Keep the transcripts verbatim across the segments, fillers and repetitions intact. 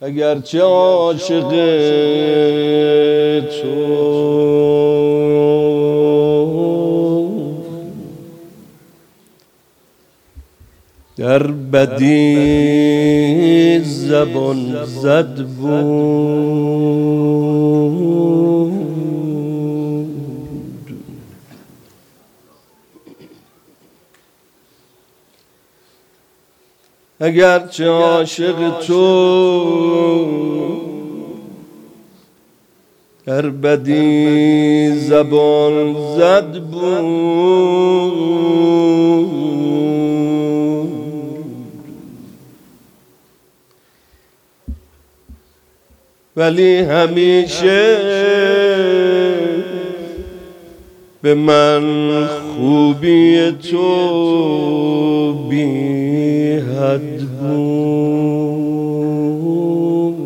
اگرچه عاشق تو در بدی زبان زد بود، اگرچه عاشق تو در بدی زبان زد بود، ولی همیشه به من خوبی تو بی حد بود.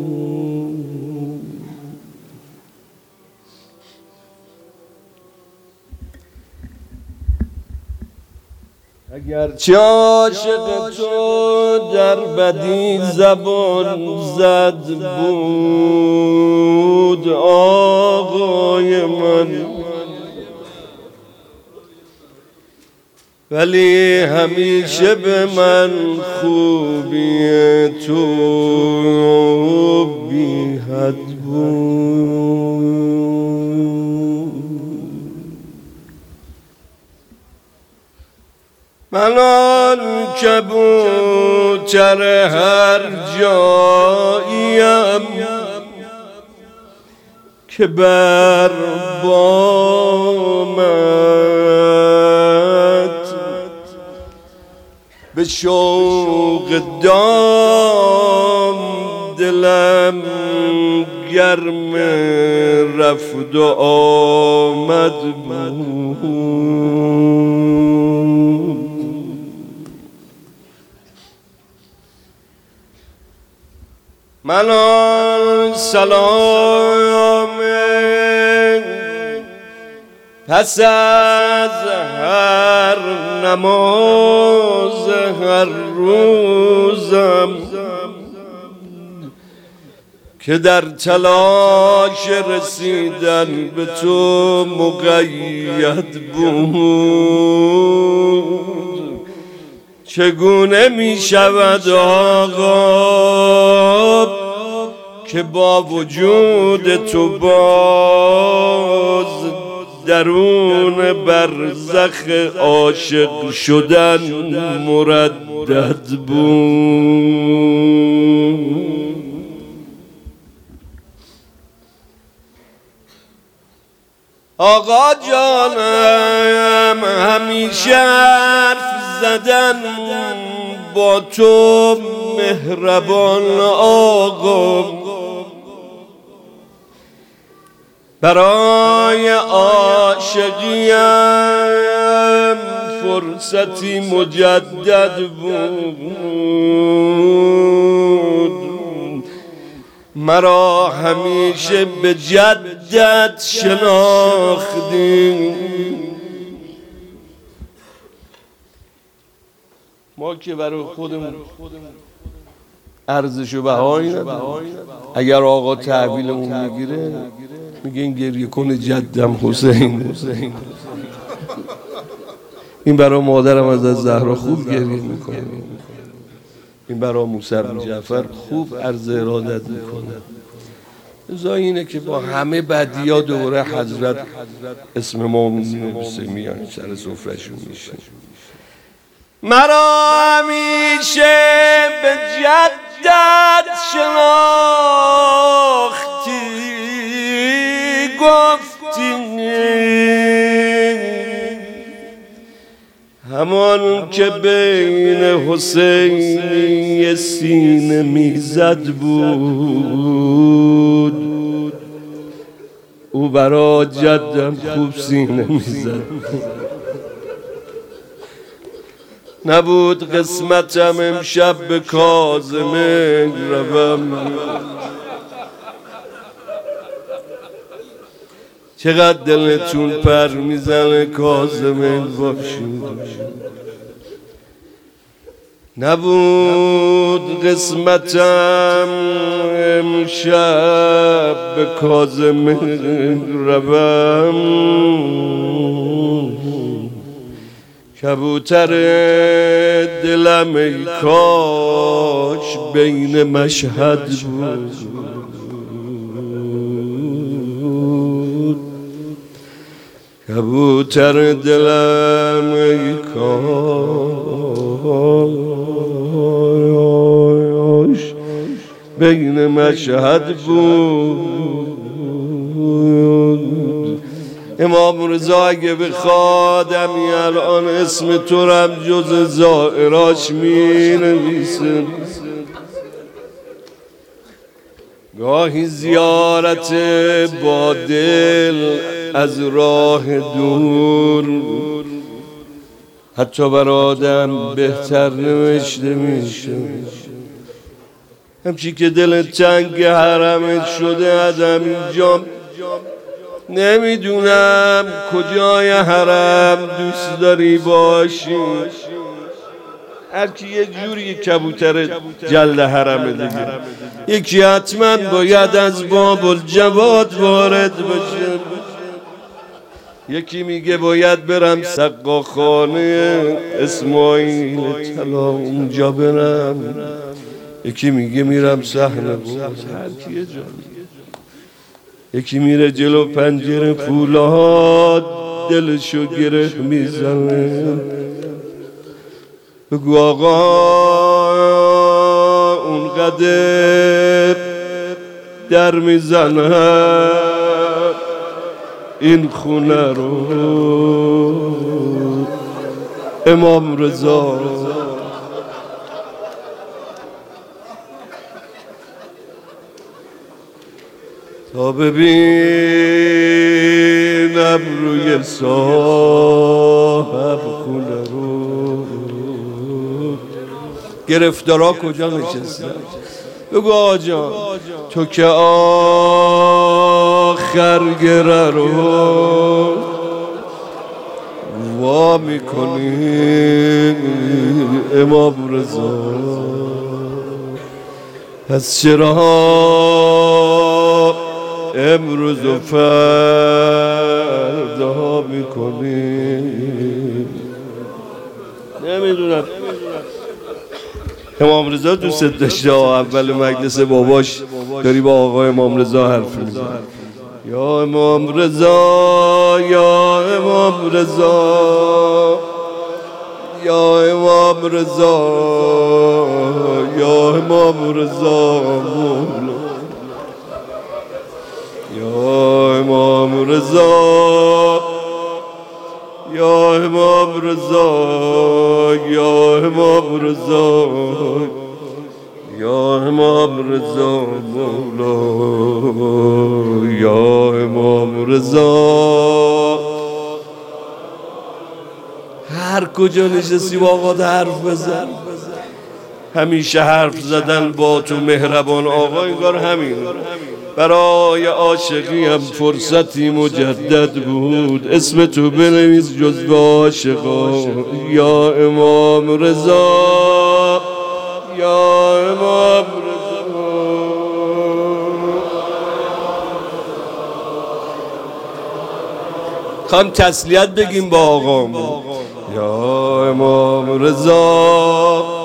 اگرچه عاشق تو در بدی زبان زد بود آقای من، ولی همیشه به من خوبی تو بی حد بود. من آن کبوتر هر جاییم که بر بامت به شوق دام دلم گرم رفت و آمد بود. من آن سلام پس از هر نماز هر روزم که در تلاش رسیدن به تو مقید بود، چگونه می شود آقا که با وجود تو باز درون برزخ عاشق شدن مردد بود. آقا جانم همیشه حرف زدن با تو مهربان آقا، برای عاشقیم فرصتی مجدد بود، مرا همیشه به جدت شناختی. ما که برای خودمون ارزش و بهایی نداریم. اگر آقا تحویلمون میگیره میگه این گریه کنه جدم حسین. این برای مادرم از زهرا خوب گریه میکنه، این برای موسی بن جعفر خوب عرض ارادت میکنه. ازا اینه که با همه بدیا دوره حضرت اسم ما میان سر سفرشون میشه. مرا همیشه به جدت شناختی، گفتی همان که بین حسین سینه میزد بود، او برا جدم خوب سینه میزد. نبود قسمتم امشب به کاظمه روم، چقدر دلتون پر میزنه کاظمه باشید. نبود قسمتم امشب به کاظم روم، کبوتر دلم ای کاش بین مشهد بود، کبوتر دلم ای کاش بین مشهد بود. امام رضا اگه بخواد همین الان اسم تو رم جز زائراش می نویسه. گاهی زیارت با دل از راه دور حتی بر آدم بهتر نوشته میشه. همچی که دل تنگ حرمت شده از همینجا نمیدونم کجای حرم دوست داری باشی. هر کی یه جوری کبوتر جلد حرمه دیگه. یکی حتما باید از باب الجواد وارد بشه، یکی میگه باید برم سقاخانه اسماعیل طلا اونجا برم، یکی میگه میرم صحن بوز، هر کی یه جا. یکی میره جلو پنجره فولاد دلشو گره میزنه. بگو آقا اونقدر در میزنه این خونه رو امام رضا تا ببینم روی صاحب خونه رو. گرفتارا کجا نشستن؟ بگو آقا جان تو که آخر گره رو وا میکنی امام رضا، پس چرا امروز و فردا میکنی؟ نمیدونم. امام رضا دوست داشته اول مجلس باباش داری با آقا امام رضا حرف میزنی. یا امام رضا یا امام رضا یا امام رضا یا امام رضا یا امام رضا یا امام رضا یا امام رضا یا امام رضا مولا یا امام رضا. هر کجا نشستی با آقا حرف بزن. همیشه حرف زدن با تو مهربان آقا انگار همین برای عاشقی هم فرصتی مجدد بود. اسم تو بنویس جزو عاشقا یا امام رضا یا امام رضا. خواهم تسلیت بگیم با آقا یا امام رضا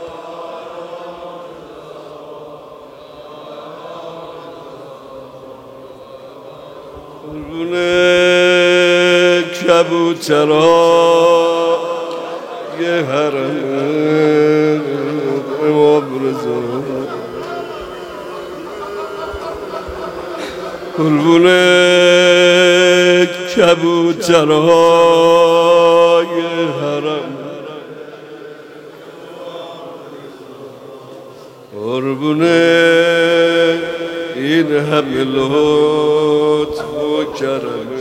کبوترا یه حرم امام رضا قربونه کبوترا یه حرم قربونه این همه لطف و کرم